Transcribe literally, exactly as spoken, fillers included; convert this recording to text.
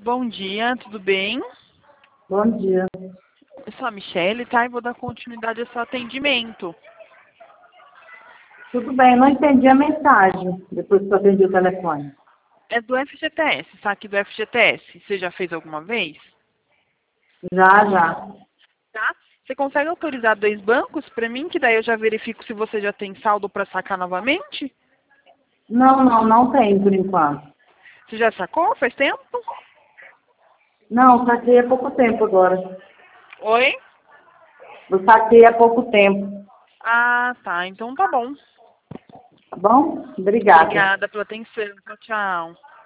Bom dia, tudo bem? Bom dia. Eu sou a Michele, tá? E vou dar continuidade ao seu atendimento. Tudo bem, não entendi a mensagem depois que eu atendi o telefone. É do F G T S, saque do F G T S. Você já fez alguma vez? Já, já. Tá? Você consegue autorizar dois bancos para mim, que daí eu já verifico se você já tem saldo para sacar novamente? Não, não, não tem por enquanto. Você já sacou? Faz tempo? Não, saquei há pouco tempo agora. Oi? Eu saquei há pouco tempo. Ah, tá. Então tá bom. Tá bom? Obrigada. Obrigada pela atenção. Tchau, tchau.